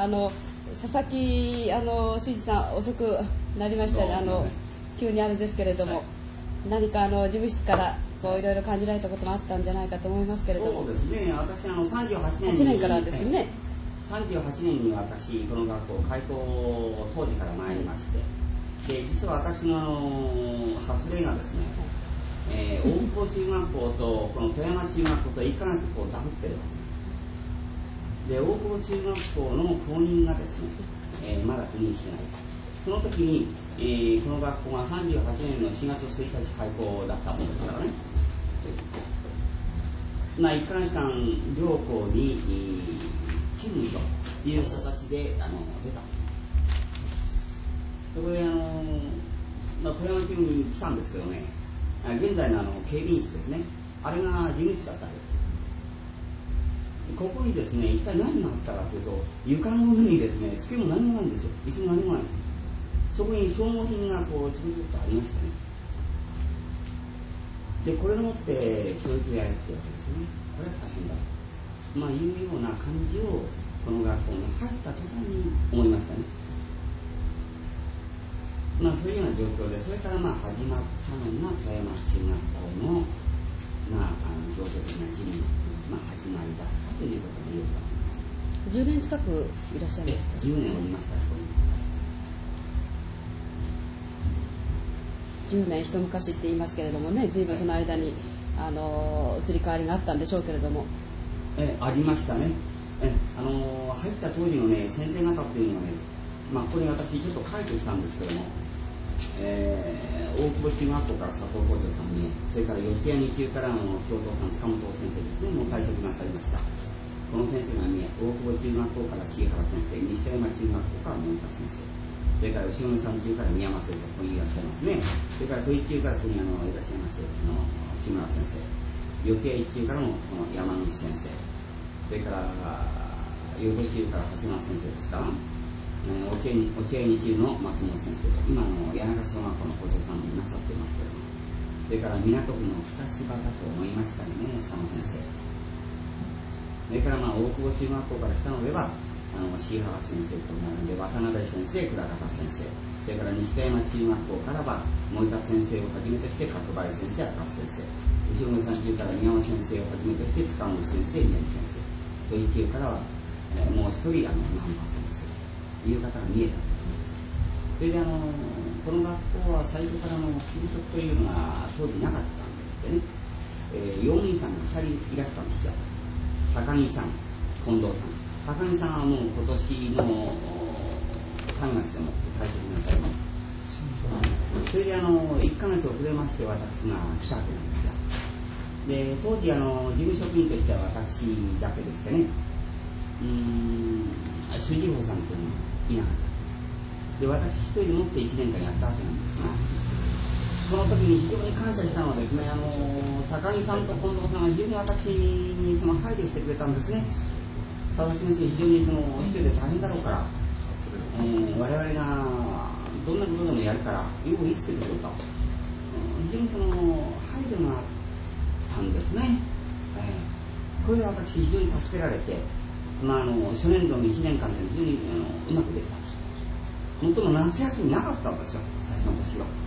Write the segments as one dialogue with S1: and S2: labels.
S1: 佐々木修二さん遅くなりましたね。急にあれですけれども、はい、何か事務室からいろいろ感じられたこともあったんじゃないかと思いますけれども。
S2: そうですね、私38年に
S1: 8年からですね。
S2: 38年に私この学校開校当時から参りまして、で実は私の発令がですね、大久保中学校とこの富山中学校と1ヶ月ダブってるわけです。で大久保中学校の公認がですね、まだ赴任してない。その時に、この学校が38年の4月1日開校だったものですからね、1ヶ月間両校に勤務という形で出たわけです。そこで富山チームに来たんですけどね、現在の警備員室ですね、あれが事務室だったわけです。ここにですね、一体何があったかというと、床の上にですね、机も何もないんですよ。椅子も何もないんです。そこに消耗品がちょこちょこっとありましてね。で、これをもって教育をやれってわけですね。これは大変だと、いうような感じをこの学校に入った途端に思いましたね。そういうような状況で、それから始まったのが富山中学校の行政的な事務の、始まりだったということが言えると思います。
S1: 10年近くいらっしゃいました。
S2: 10年おりました。
S1: 10年一昔って言いますけれどもね、随分その間に移り変わりがあったんでしょうけれども。
S2: ありましたね。入った当時のね、先生方っていうのはね、ここに私ちょっと書いてきたんですけども、大久保中学校から佐藤校長さんに、それから四谷二中からの教頭さん、塚本先生ですね、もう退職なさいました。この先生がね、大久保中学校から椎原先生、西田山中学校から森田先生、それから後ろの山中から宮山先生、ここにいらっしゃいますね。それから都一中からそこにいらっしゃいます木村先生、四谷一中からのこの山口先生、それから予土中から長谷川先生ですから、落合二中の松本先生、今の谷中小学校の校長さんなさっていますけれども、それから港区の北芝だと思いましたね、佐野先生。それから大久保中学校から来たのでは椎原先生と並んで渡辺先生、倉方先生、それから西田山中学校からは森田先生をはじめとして角張先生、赤須先生、後ろの山中から宮山先生をはじめとして塚本先生、宮城先生、都一中からはもう一人南波先生という方が見えたと思います。それでこの学校は最初から給食というのが当時なかったんでね、用務員さんが2人いらしたんですよ。高木さん、近藤さん。高木さんはもう今年の3月でもって退職なさいました。それで1ヶ月遅れまして私が来たわけなんですよ。で当時事務職員としては私だけでしてね、主事法さんというのはいなかったんです。で私一人でもって1年間やったわけなんですが、その時に非常に感謝したのはですね、高木さんと近藤さんが非常に私に配慮してくれたんですね。佐々木先生、非常に一人で大変だろうから、我々がどんなことでもやるからよく言いつけてくれた、非常に配慮があったんですね。これは私非常に助けられて、初年度の1年間で非常にうまくできた。本当の夏休みなかったんですよ、最初の年は。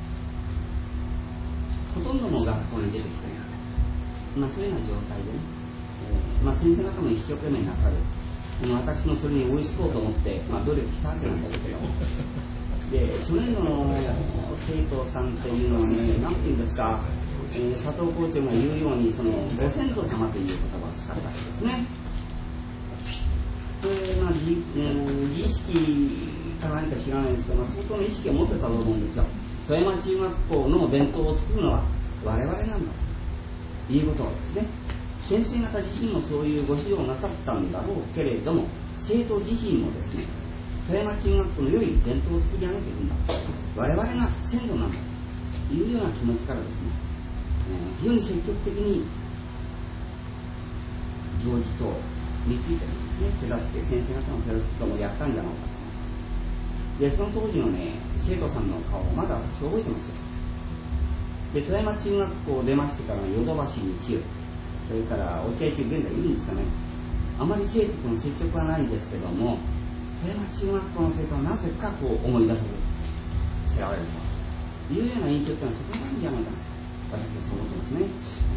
S2: ほとんどの学校に出てきてます。そういうような状態でね、先生方も一生懸命なさる。私もそれに追いつこうと思って、努力したわけなんですけど、で初年度の生徒さんっていうのはね、何て言うんですか、佐藤校長が言うようにご先祖様という言葉を使ったわけですね。自意識か何か知らないですけど、相当の意識を持ってたと思うんですよ。富山中学校の弁当を作るのは我々なんだということをですね、先生方自身もそういうご指導をなさったんだろうけれども、生徒自身もですね、富山中学校の良い伝統を作り上げていくんだ、我々が先祖なんだというような気持ちからですね、非常に積極的に行事等についてですね、先生方の手助けもやったんじゃないかと思います。でその当時のね、生徒さんの顔をまだ私覚えてますよ。で富山中学校を出ましてからヨドバシ二中、それから落合中、現在いるんですかね、あまり生徒との接触はないんですけども、 富山中学校の生徒はなぜかこう思い出せる、背負えるというような印象というのはそこにあるんじゃないかな、私はそう思ってますね。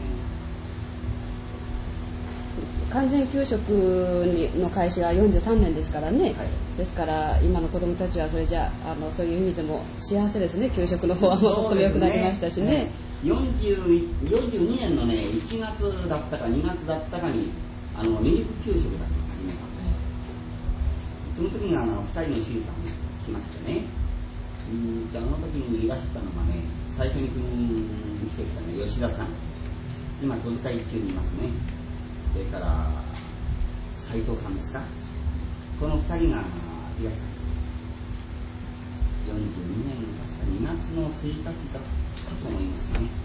S1: 完全給食の開始が43年ですからね、はい、ですから今の子どもたちはそれじゃそういう意味でも幸せですね。給食の方はもうとっても良くなりましたしね。
S2: 42年のね1月だったか2月だったかにミルク給食だけを始めたんですよ。その時に2人の審査が来ましてね、あの時にいらしたのがね、最初に赴任してきたのは吉田さん、今戸塚一中にいますね。それから斉藤さんですか、この2人がいらしたんですよ。42年の確か2月の1日だったと思いますがね、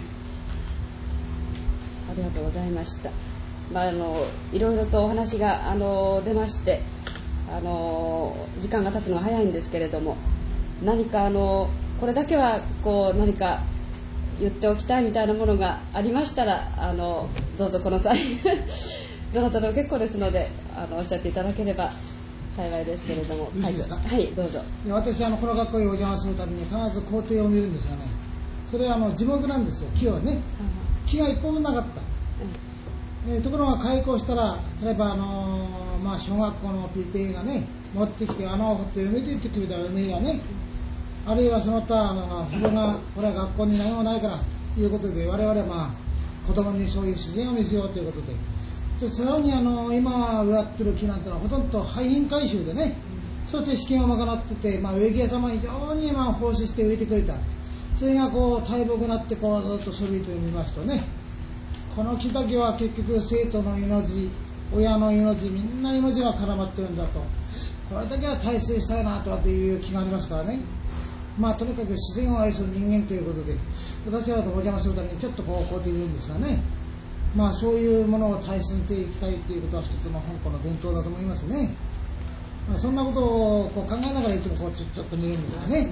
S1: ありがとうございました。いろいろとお話が出まして、時間が経つのが早いんですけれども、何かこれだけは何か言っておきたいみたいなものがありましたらどうぞこの際どなたでも結構ですのでおっしゃっていただければ幸いですけれども。
S3: いいですか。
S1: はい、どうぞ。
S3: 私この学校にお邪魔するたびに必ず校庭を見るんですがね、それは樹木なんですよ。木はね、木が一本もなかった、ところが開校したら、例えば小学校の PTA がね持ってきて穴を掘って埋めていってくれた梅やね、あるいはその他人がこれは学校に何もないからということで、我々は子供にそういう自然を見せようということで、さらに今植わってる木なんてのはほとんど廃品回収でね、そして資金を賄ってて、植木屋様は非常に奉仕して植えてくれた。それが大木になってずっとそびえてみますとね、この木だけは結局生徒の命、親の命、みんな命が絡まってるんだと、これだけは大切したいなという気がありますからね。とにかく自然を愛する人間ということで、私らとお邪魔するためにちょっとこうているんですがね、そういうものを大切にしていきたいということは一つの香港の伝統だと思いますね。そんなことを考えながらいつもちょっと見るんですがね。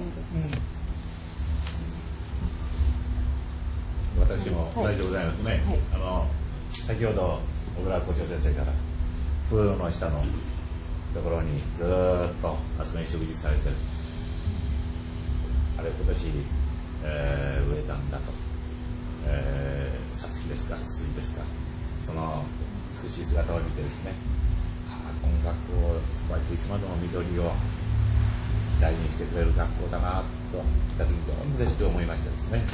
S4: 私も同じでございますね。先ほど小倉校長先生からプールの下のところにずっとあそこに食事されてる、あれ今年、植えたんだと、さつきですかつつじですか、その美しい姿を見てですね、この学校こうやっていつまでも緑を大事にしてくれる学校だなと来た時に非常に嬉しく思いましたですね。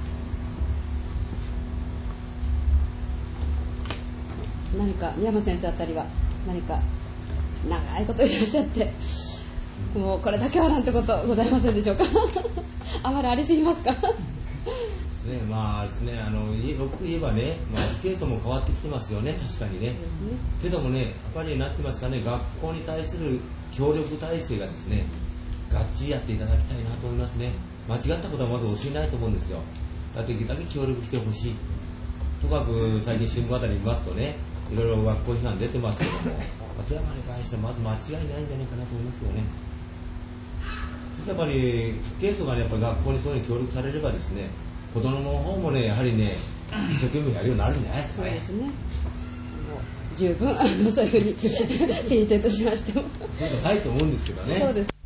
S1: 何か宮間先生あたりは何か長いこといらっしゃってもうこれだけはなんてことございませんでしょうかあまりありすぎますか
S5: ですね、よく言えばね、ケースも変わってきてますよね、確かにね。けどもね、やっぱりなってますかね、学校に対する協力体制がですね、がっちりやっていただきたいなと思いますね。間違ったことはまず教えないと思うんですよ。できるだけ協力してほしい。とかく最近新聞あたり見ますとね、いろいろ学校批判出てますけども、富山に関してはまず間違いないんじゃないかなと思いますけどね。そしてやっぱりケースがね、やっぱり学校にそういうふうに協力されればですね、子供の方もね、やはりね、一生懸命やるようになるんじゃないですかね。
S1: そうですね。十分そういうふうに聞いてとしましても
S5: そうじゃないと思うんですけどね。
S1: そうです。